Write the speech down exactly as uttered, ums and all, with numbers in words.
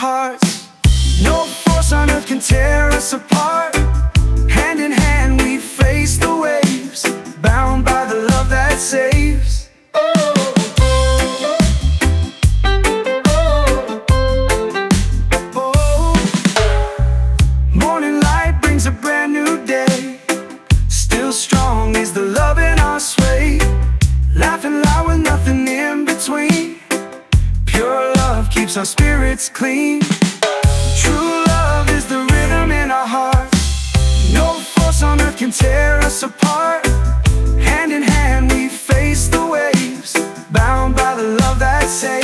hearts. No force on earth can tear us apart. Hand in hand we face the waves, bound by the love that saves. Morning light brings a brand new day. Still strong is the love in our sway. Laughing loud with nothing in between. Pure love keeps our spirits clean. True love is the rhythm in our hearts. No force on earth can tear us apart. Hand in hand we face the waves, bound by the love that saves.